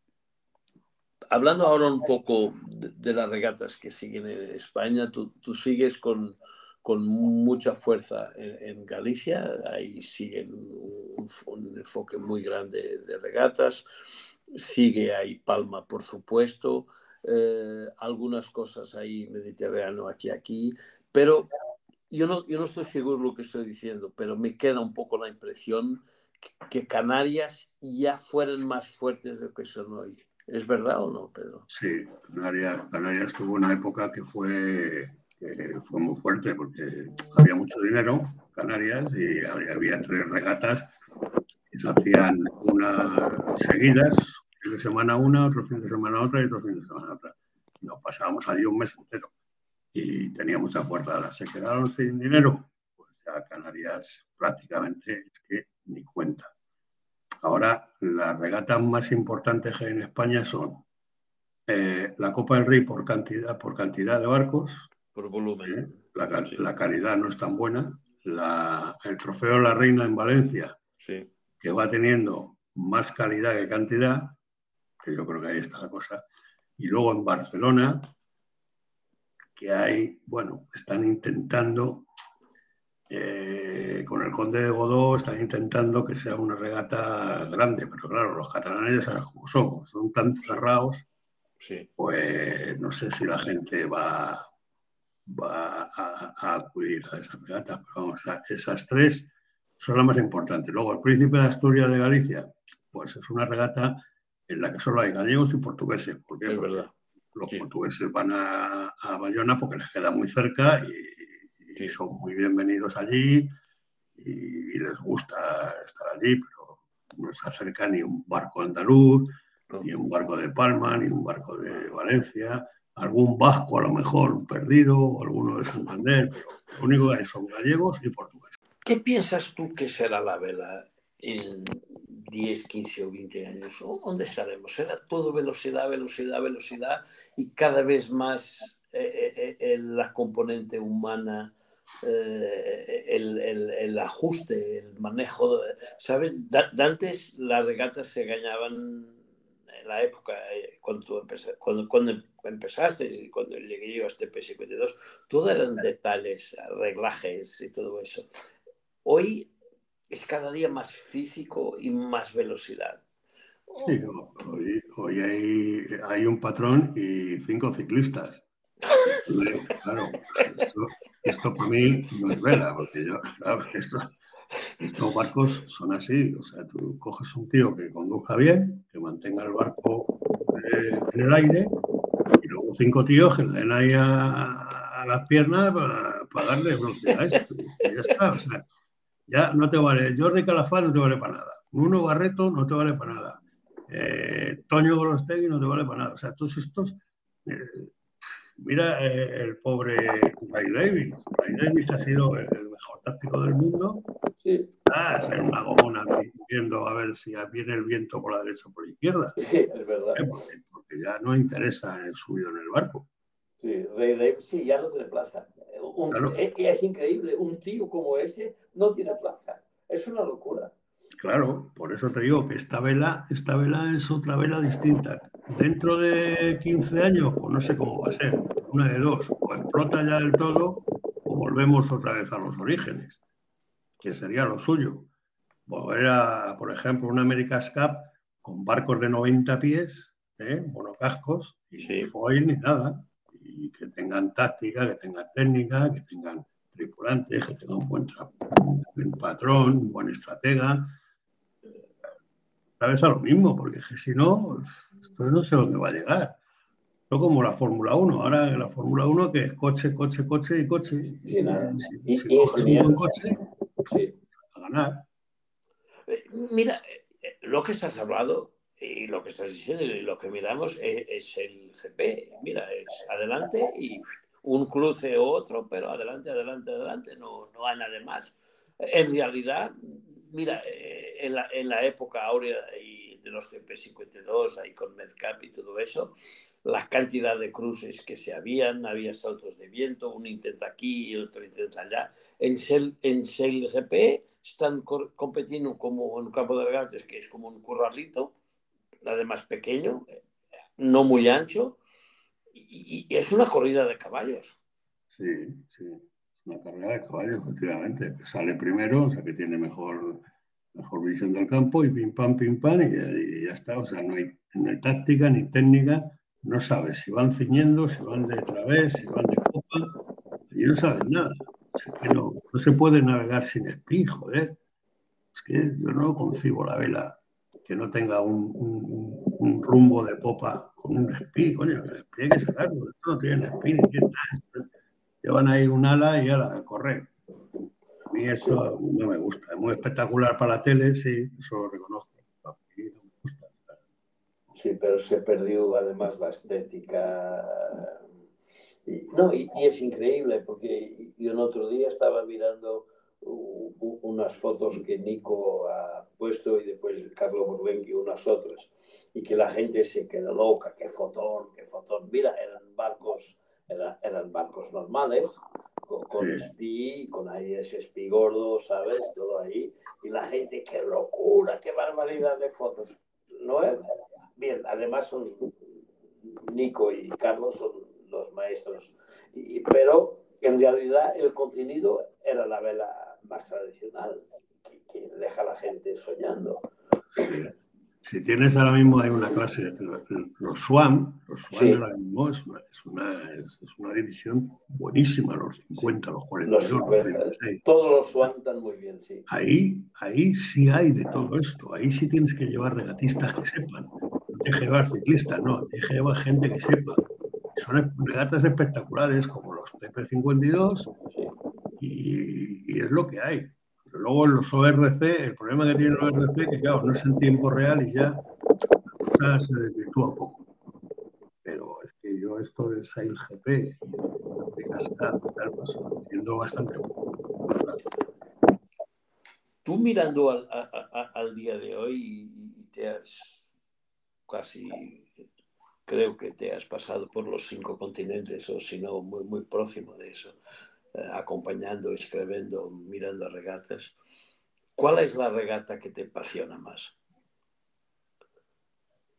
hablando ahora un poco de, de, las regatas que siguen en España, tú, tú sigues con, con mucha fuerza en, en Galicia, ahí siguen un, un enfoque muy grande de regatas, sigue ahí Palma, por supuesto, eh, algunas cosas ahí Mediterráneo, aquí, aquí, pero yo no, yo no estoy seguro de lo que estoy diciendo, pero me queda un poco la impresión que, que Canarias ya fueran más fuertes de lo que son hoy. ¿Es verdad o no, Pedro? Sí, Canarias, Canarias tuvo una época que fue, que fue muy fuerte porque había mucho dinero en Canarias y había, había tres regatas que se hacían unas seguidas, un fin de semana una, otro fin de semana otra y otro fin de semana otra. Nos pasábamos allí un mes entero y tenía mucha fuerza. Ahora se quedaron sin dinero, pues ya Canarias prácticamente es que ni cuenta. Ahora, las regatas más importantes que hay en España son eh, la Copa del Rey por cantidad, por cantidad de barcos. Por volumen. Eh, la, Sí. la, calidad no es tan buena. La, el Trofeo La Reina en Valencia, sí. que va teniendo más calidad que cantidad, que yo creo que ahí está la cosa. Y luego en Barcelona, que hay, bueno, están intentando, eh, con el Conde de Godó, están intentando que sea una regata grande, pero claro, los catalanes, ¿sabes cómo son? Son tan cerrados, sí. pues no sé si la gente va, va a, a acudir a esas regatas, pero vamos, a, esas tres son las más importantes. Luego, el Príncipe de Asturias de Galicia, pues es una regata en la que solo hay gallegos y portugueses. ¿Por qué? Es Porque verdad. los sí. portugueses van a, a Bayona porque les queda muy cerca y, y sí. son muy bienvenidos allí y, y les gusta estar allí, pero no se acerca ni un barco andaluz, no. ni un barco de Palma, ni un barco de Valencia, algún vasco a lo mejor perdido, o alguno de Santander, pero lo único que hay son gallegos y portugueses. ¿Qué piensas tú que será la vela en diez, quince o veinte años? ¿Dónde estaremos? ¿Será todo velocidad, velocidad, velocidad y cada vez más eh, eh, la componente humana, eh, el, el, el ajuste, el manejo? ¿Sabes? Da, antes las regatas se ganaban la época, eh, cuando, tú empecé, cuando, cuando empezaste y cuando llegué yo a este P cincuenta y dos, todo eran detalles, reglajes y todo eso. Hoy es cada día más físico y más velocidad. Sí, hoy, hoy hay, hay un patrón y cinco ciclistas. Claro, esto, esto para mí no es vela, porque yo, claro, esto, estos barcos son así. O sea, tú coges un tío que conduzca bien, que mantenga el barco eh, en el aire, y luego cinco tíos que le den ahí a, a las piernas para, para darle velocidad a esto. Y ya está, o sea, ya no te vale. Jordi Calafán no te vale para nada. Nuno Barreto no te vale para nada. Eh, Toño Gorostegui no te vale para nada. O sea, todos estos... Eh, mira eh, el pobre Ray Davis. Ray Davis, que ha sido el mejor táctico del mundo, Sí. ah, es en una gomona viendo a ver si viene el viento por la derecha o por la izquierda. Sí, es verdad. ¿Eh? Porque, porque ya no interesa el subido en el barco. Sí, Ray Davis, sí, ya no tiene plaza. Un, claro. es, es increíble, un tío como ese no tiene plaza. Es una locura. Claro, por eso te digo que esta vela, esta vela es otra vela distinta. Dentro de quince años, pues no sé cómo va a ser. Una de dos, o explota ya del todo o volvemos otra vez a los orígenes, que sería lo suyo. Volver a, por ejemplo, una America's Cup con barcos de noventa pies, ¿eh? monocascos, y sí. ni foil ni nada, y que tengan táctica, que tengan técnica, que tengan tripulantes, que tengan un buen, un buen patrón, un buen estratega. Otra vez a lo mismo, porque es que si no, esto no sé dónde va a llegar. No como la Fórmula uno. Ahora la Fórmula uno que es coche, coche, coche y coche. Sí, nada. Si, y, si y coges un buen coche, sí. a ganar. Mira, lo que estás hablando y lo que estás diciendo y lo que miramos es, es el G P. Mira, es adelante y un cruce u otro, pero adelante, adelante, adelante, no, no hay nada más. En realidad, mira, en la, en la época áurea de los P cincuenta y dos, ahí con Medcap y todo eso, la cantidad de cruces que se habían, había saltos de viento, un intenta aquí y otro intenta allá. En el en G P están compitiendo como en un campo de regatas, que es como un corralito, además pequeño, no muy ancho, y, y es una corrida de caballos. Sí, sí, es una carrera de caballos, efectivamente. Sale primero, o sea que tiene mejor, mejor visión del campo, y pim pam, pim pam, y, y ya está. O sea, no hay, no hay táctica ni técnica, no sabes si van ciñendo, si van de través, si van de copa, y no sabes nada. O sea, que no, no se puede navegar sin espí, joder. Es que yo no concibo la vela que no tenga un, un, un rumbo de popa con un espí, coño, el espí hay que sacarlo, esto no tiene espí ni tiene nada. Llevan ahí un ala y ala, a correr. A mí esto no me gusta. Es muy espectacular para la tele, sí, eso lo reconozco. A mí no me gusta. Sí, pero se perdió además la estética. Y, no, y, y es increíble porque yo el otro día estaba mirando uh, uh, unas fotos que Nico ha puesto y después Carlo Burlenqui unas otras, y que la gente se queda loca, qué fotón, qué fotón. Mira, eran barcos, eran, eran barcos normales, con, con sí. Espí, con ahí ese espí gordo, ¿sabes? Todo ahí. Y la gente, qué locura, qué barbaridad de fotos. No es bien, además son Nico y Carlos son los maestros, y, pero en realidad el contenido era la vela más tradicional, que, que deja a la gente soñando. Sí. Si tienes ahora mismo hay una clase, los SWAM, los SWAM sí. ahora mismo es una, es, una, es, es una división buenísima, los cincuenta, los cuarenta y dos, los, los treinta y seis. Todos los SWAM están muy bien, sí. Ahí, ahí sí hay de todo esto, ahí sí tienes que llevar regatistas que sepan. No tienes que llevar ciclistas, no, tienes que llevar gente que sepa. Son regatas espectaculares como los P P cincuenta y dos sí. y, y es lo que hay. Pero luego en los O R C, el problema que tiene el O R C es que, claro, no es en tiempo real y ya la cosa se desvirtúa un poco. Pero es que yo esto del Sail G P y de Cascada, pues lo entiendo bastante poco. Tú mirando al, a, a, al día de hoy y te has casi, creo que te has pasado por los cinco continentes, o si no, muy, muy próximo de eso, eh, acompañando, escribiendo, mirando regatas. ¿Cuál es la regata que te apasiona más?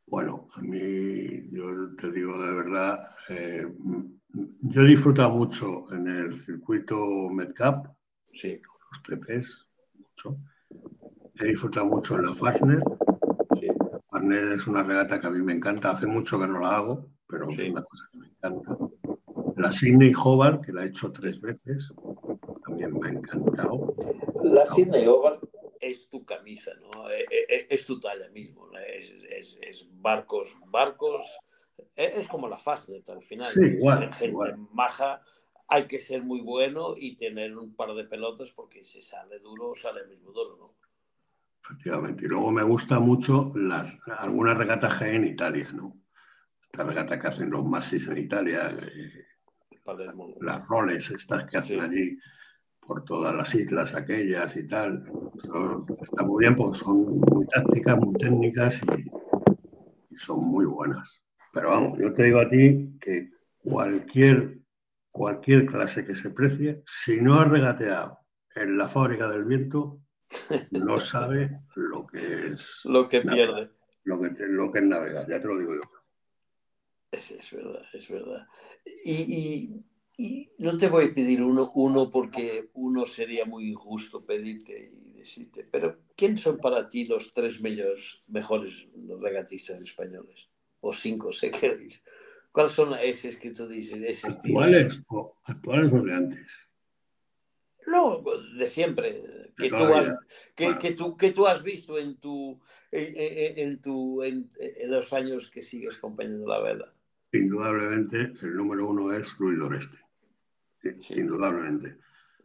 Bueno, a mí, yo te digo de verdad, eh, yo he disfrutado mucho en el circuito Medcap, Sí, los T Ps, mucho. He disfrutado mucho en la Fastnet. sí, La Fastnet es una regata que a mí me encanta, hace mucho que no la hago, pero es sí, una cosa que me encanta. La Sydney Hobart, que la he hecho tres sí. veces, también me ha encantado. La Sydney Hobart es tu camisa, ¿no? Es, es, es tu talla mismo, ¿no? Es, es, es, barcos, barcos. Es como la Fastnet al final. Sí, Es igual, gente igual. maja. Hay que ser muy bueno y tener un par de pelotas porque si sale duro, sale mismo duro, ¿no? Efectivamente. Y luego me gusta mucho las, algunas regatas que hay en Italia, ¿no? Esta regata que hacen los Massis en Italia, eh, Palermo. las roles estas que hacen Sí. allí por todas las islas aquellas y tal. Eso está muy bien porque son muy tácticas, muy técnicas y, y son muy buenas. Pero vamos, yo te digo a ti que cualquier, cualquier clase que se precie, si no has regateado en la fábrica del viento, no sabe lo que es Lo que navegar, pierde. lo que, lo que es navegar, ya te lo digo yo. Es, es verdad, es verdad. Y, y, y, no te voy a pedir uno, uno porque uno sería muy injusto pedirte y decirte, pero ¿quién son para ti los tres mejores, mejores regatistas españoles? O cinco, sé queréis. ¿Cuáles son esos que tú dices, esos tíos? ¿Actuales o, actuales o de antes? No, de siempre, De que toda la tú has, vida. que, Bueno, que tú, que tú has visto en, tu, en, en, en tu, en, en los años que sigues acompañando la vela. indudablemente el número uno es Luis Doreste. Sí. Indudablemente.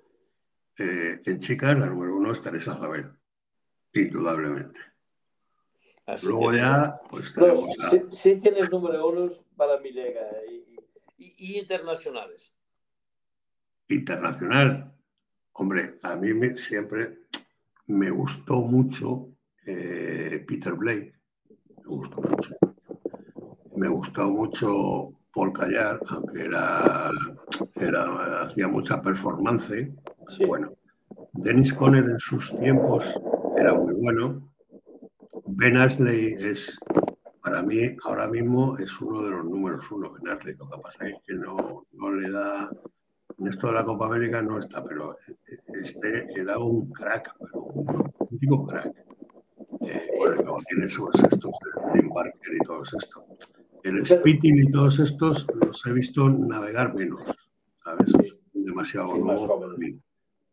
Eh, en chicas, la número uno es Teresa Zabel, indudablemente. Así Luego tienes. ya, pues No, tenemos a sí, sí tienes número unos para mi lega y, y, y internacionales. internacional. Hombre, a mí me, siempre me gustó mucho eh, Peter Blake, me gustó mucho. Me gustó mucho Paul Callar, aunque era, era, hacía mucha performance. Sí, Bueno, Dennis Conner en sus tiempos era muy bueno. Ben Ashley es, para mí, ahora mismo es uno de los números uno, Ben Ashley. Lo que pasa es que no, no le da, en esto de la Copa América no está, pero este era un crack, pero un auténtico crack. Eh, bueno, y luego tienes todos estos, el Tim Barker y todos estos. El pero, Spitting y todos estos los he visto navegar menos, ¿sabes? sí, Son demasiado sí, más nuevos para jóvenes. mí.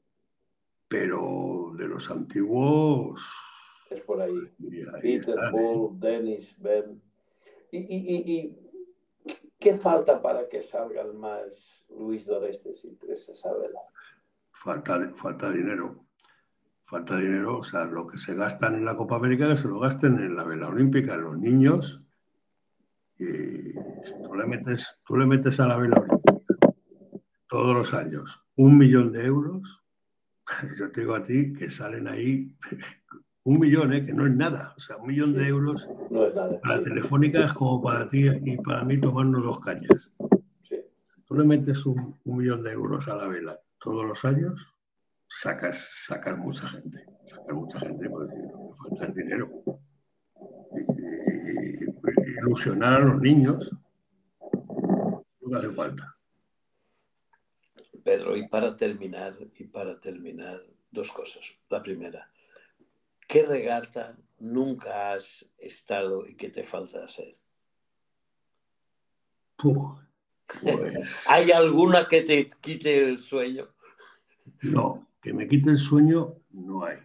Pero de los antiguos, Es por ahí. y ahí Peter, están, ¿eh? Paul, Dennis, Ben. ¿Y, y, y, y qué falta para que salgan más Luis Dorestes y Teresa Isabel? Falta, falta dinero. Falta dinero, o sea, lo que se gastan en la Copa América, que se lo gasten en la vela olímpica, los niños. Y si tú le metes, tú le metes a la vela olímpica todos los años un millón de euros, yo te digo a ti que salen ahí un millón, ¿eh? Que no es nada. O sea, un millón Sí, de euros no es nada, para sí, Telefónica es como para ti y para mí tomarnos dos cañas. sí. Si tú le metes un, un millón de euros a la vela todos los años, sacas, sacas mucha gente. Sacas mucha gente porque lo que falta es dinero. Y, y, y ilusionar a los niños, lo que hace Sí, sí. falta. Pedro, y para terminar, y para terminar, dos cosas. La primera, ¿qué regata nunca has estado y que te falta hacer? Puh, pues ¿Hay alguna que te quite el sueño? no, que me quite el sueño no hay.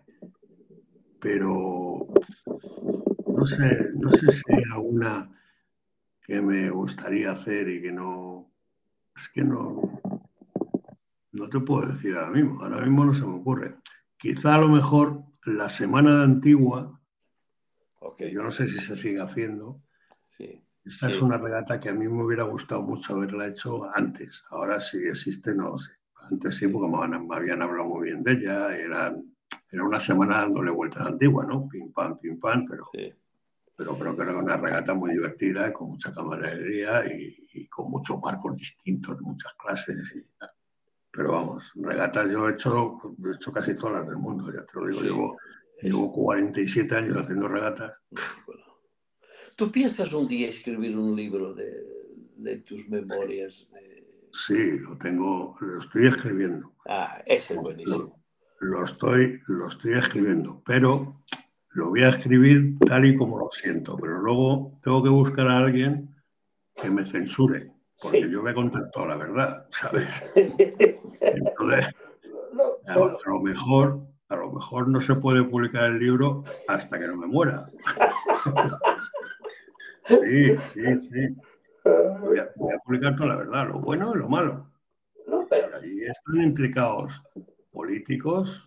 Pero no sé, no sé si hay alguna que me gustaría hacer y que no, es que no, no te puedo decir ahora mismo, ahora mismo no se me ocurre. Quizá a lo mejor la semana de Antigua, Ok, que yo no sé si se sigue haciendo, sí, esa es sí, una regata que a mí me hubiera gustado mucho haberla hecho antes. Ahora sí existe, no lo sé. Antes sí, sí, porque me, me habían hablado muy bien de ella, era, era una semana dándole vueltas a Antigua, ¿no? Pim, pam, pim, pam, pero sí. pero creo que era una regata muy divertida, con mucha camaradería y, y con muchos barcos distintos, muchas clases. Y, pero vamos, regatas yo he hecho, he hecho casi todas las del mundo, ya te lo digo, Sí, llevo, es, llevo cuarenta y siete años haciendo regatas. bueno. ¿Tú piensas un día escribir un libro de, de tus memorias? De... Sí, lo tengo, lo estoy escribiendo. Ah, ese es buenísimo. Lo, lo, estoy, lo estoy escribiendo, pero lo voy a escribir tal y como lo siento, pero luego tengo que buscar a alguien que me censure, porque sí. Yo voy a contar toda la verdad, ¿sabes? Entonces, no, a, a lo mejor, a lo mejor no se puede publicar el libro hasta que no me muera. Sí, sí, sí. Voy a, voy a publicar toda la verdad, lo bueno y lo malo. No, pero... Y ahí están implicados políticos,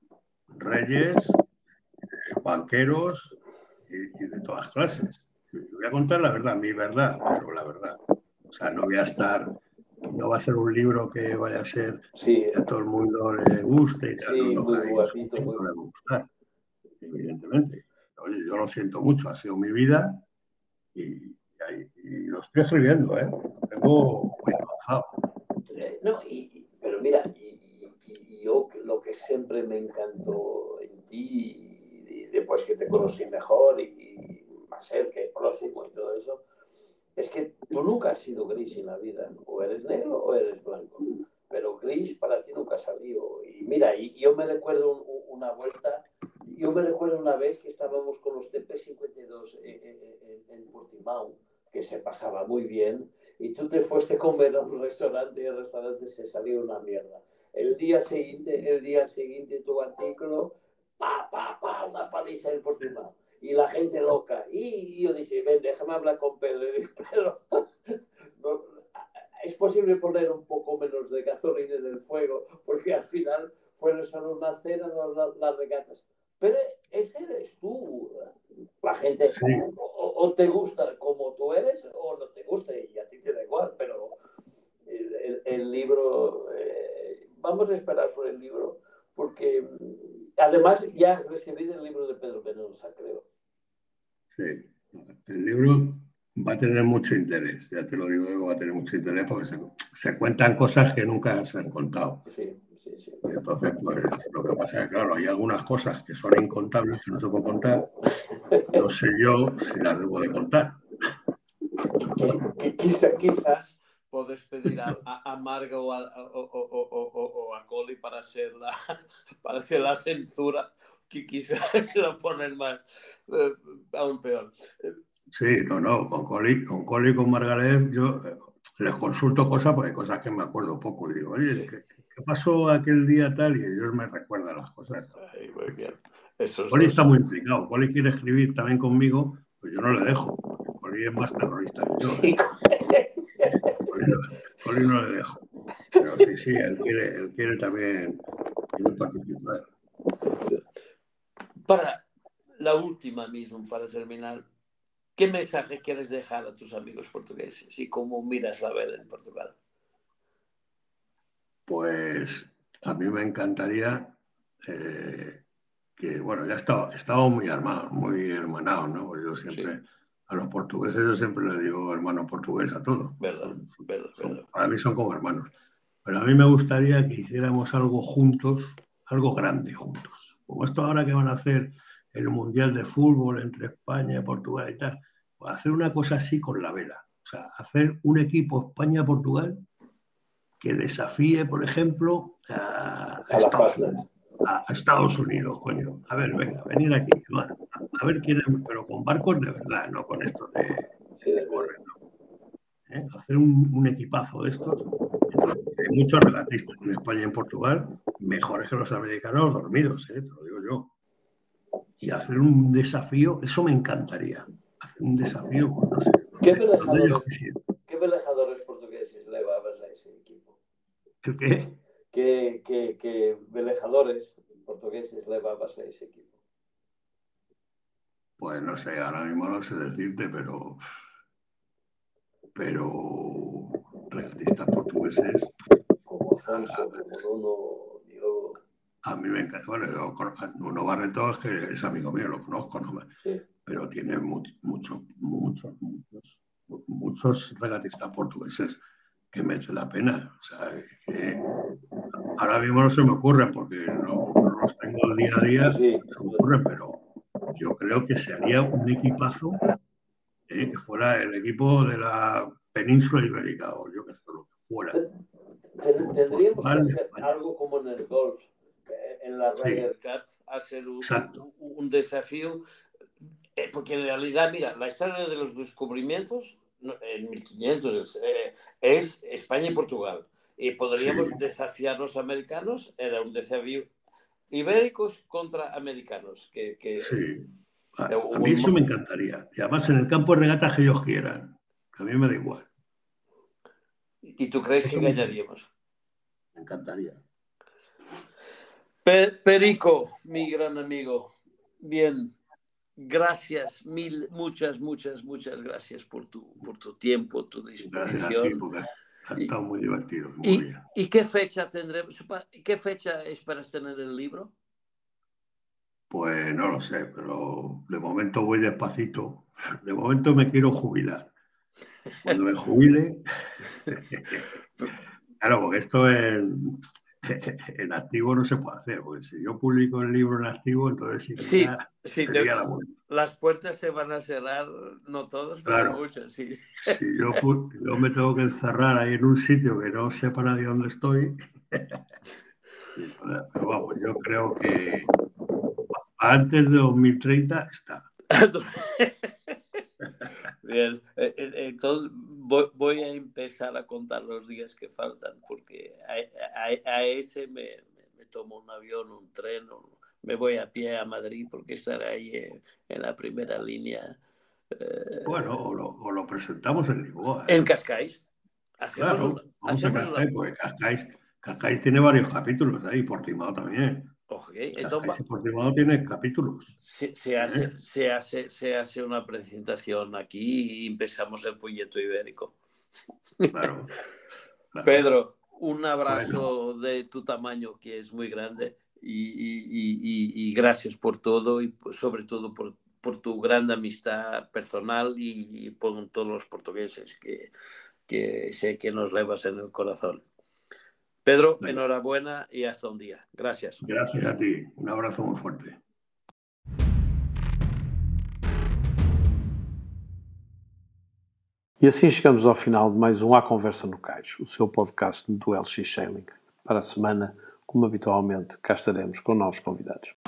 reyes, banqueros y, y de todas clases. Yo voy a contar la verdad, mi verdad, pero la verdad. O sea, no voy a estar, no va a ser un libro que vaya a ser sí, que a todo el mundo le guste y tal. Sí, no, no, muy hay guapito, muy... no le va a gustar, evidentemente. Oye, yo lo siento mucho, ha sido mi vida y, y, y lo estoy escribiendo, ¿eh? Lo tengo muy avanzado. No, y, pero mira, y, y, y yo lo que siempre me encantó en ti, y, y después que te conocí mejor y, y más cerca que próximo y todo eso, es que tú nunca has sido gris en la vida, o eres negro o eres blanco, pero gris para ti nunca ha salido. Y mira, y, yo me recuerdo un, una vuelta, yo me recuerdo una vez que estábamos con los T P cincuenta y dos en, en, en Portimao, que se pasaba muy bien, y tú te fuiste a comer a un restaurante y el restaurante se salió una mierda. El día siguiente, el día siguiente tu artículo, pa, pa, pa, una paliza en Portimao. Y la gente loca. Y yo dije, ven, déjame hablar con Pedro. Y dije, Pedro, no, es posible poner un poco menos de gasolina en el fuego, porque al final fueron solo una cena, no las, las regatas. Pero ese eres tú. La gente sí. o, o te gusta como tú eres o no te gusta y a ti te da igual, pero el, el, el libro, eh, vamos a esperar por el libro, porque además ya has recibido el libro de Pedro Penosa, creo. Sí, el libro va a tener mucho interés, ya te lo digo, va a tener mucho interés porque se, se cuentan cosas que nunca se han contado. Sí, sí, sí. Y entonces, pues lo que pasa es que, claro, hay algunas cosas que son incontables, que no se pueden contar. No sé yo si las debo de contar. Quizás, quizás puedes pedir a, a, a Marga o a, o, o, o, o a Coli para hacer la, para hacer la censura, que quizás se lo ponen más, eh, aún peor. Sí, no, no, con Coli, con Coli y con Margalef yo eh, les consulto cosas porque hay cosas que me acuerdo poco y digo, oye, sí. ¿qué, ¿qué pasó aquel día tal? Y ellos me recuerdan las cosas. Ay, muy bien. Esos Coli dos... está muy implicado, Coli quiere escribir también conmigo, pues yo no le dejo, porque Coli es más terrorista que yo. ¿eh? Sí. Coli, no, Coli no le dejo. Pero sí, sí, él quiere, él quiere también quiere participar. Para la última mismo, para terminar, ¿qué mensaje quieres dejar a tus amigos portugueses y cómo miras la vida en Portugal? Pues a mí me encantaría eh, que, bueno, ya estaba, estaba muy armado, muy hermanado, ¿no? Yo siempre, sí. A los portugueses yo siempre les digo hermano portugués a todos. Verdad, son, verdad, son, verdad. Para mí son como hermanos. Pero a mí me gustaría que hiciéramos algo juntos, algo grande juntos. Como esto ahora que van a hacer el Mundial de Fútbol entre España y Portugal y tal, pues hacer una cosa así con la vela. O sea, hacer un equipo España-Portugal que desafíe, por ejemplo, a, a, Estados, Unidos, a, a Estados Unidos, coño. A ver, venga, venir aquí. A, a ver quién, pero con barcos de verdad, no con estos de, de correr, ¿no? ¿Eh? Hacer un, un equipazo de estos. Entonces, hay muchos regatistas en España y en Portugal, mejores que los americanos dormidos, ¿eh? Te lo digo yo. Y hacer un desafío, eso me encantaría. Hacer un desafío, pues no sé. ¿Qué velejadores, ¿qué velejadores portugueses llevabas a ese equipo? ¿Qué? ¿Qué? ¿Qué, qué, qué velejadores portugueses llevabas a ese equipo? Pues no sé, ahora mismo no sé decirte, pero... pero regatistas portugueses... Como Afonso, a, como Nuno, yo... A mí me encanta. Bueno, yo, Nuno Barreto es que es amigo mío, lo conozco, ¿no? Sí. Pero tiene muchos, muchos, muchos, muchos, muchos regatistas portugueses que merece la pena. O sea, que ahora mismo no se me ocurre porque no, no los tengo el día a día, sí, sí. No se me ocurre, pero yo creo que se haría un equipazo ¿eh? Que fuera el equipo de la península ibérica, o yo que sé, lo que fuera. Tendríamos Portugal, que hacer España. algo como en el golf, en la Ryder Sí, Cup, hacer un, exacto. un, un desafío, eh, porque en realidad, mira, la historia de los descubrimientos en mil quinientos eh, es España y Portugal. Y podríamos Sí, desafiar a los americanos, era un desafío ibéricos contra americanos. Que, que sí. A, eh, a mí eso un, me encantaría. Y además en el campo de regatas que ellos quieran. Que a mí me da igual. ¿Y tú crees que Eso me, ganaríamos? me encantaría. Per, Perico, mi gran amigo. Bien. Gracias, mil, muchas, muchas, muchas gracias por tu, por tu tiempo, tu Gracias a ti, disposición. porque has, has Y, estado muy divertido, muy y, bien. ¿Y qué fecha tendremos? ¿Qué fecha esperas tener el libro? Pues no lo sé, pero de momento voy despacito. De momento me quiero jubilar. Cuando me jubile, claro, porque esto en, en activo no se puede hacer, porque si yo publico el libro en activo, entonces sí que Sí, ya sí te, sería la buena. las puertas se van a cerrar, no todas, pero Claro, muchas, sí. si yo, yo me tengo que encerrar ahí en un sitio que no sepa nadie dónde estoy, pero vamos, yo creo que antes de dos mil treinta está. Bien, entonces voy a empezar a contar los días que faltan, porque a, a, a ese me, me, tomo un avión, un tren, o me voy a pie a Madrid, porque estaré ahí en, en la primera línea. Eh, Bueno, o lo, o lo presentamos en Lisboa, en ¿eh? Cascais. Hacemos Claro, una, vamos a hacemos una, Cascais, porque Cascais, Cascais tiene varios capítulos ahí, Portimao también. okay, Cascais y entonces Portimao tiene capítulos. se, se, ¿Eh? hace, se, hace, se hace una presentación aquí y empezamos el proyecto ibérico. Claro, claro. Pedro, un Bueno, abrazo de tu tamaño, que es muy grande, y, y, y, y gracias por todo y sobre todo por, por tu gran amistad personal y, y por todos los portugueses que, que sé que nos llevas en el corazón. Pedro, venga, enhorabuena y hasta un día. Gracias. gracias a ti. Un abrazo muy fuerte. E assim chegamos ao final de mais um A Conversa no Cais, o seu podcast do L X Sailing. Para a semana, como habitualmente, cá estaremos com novos convidados.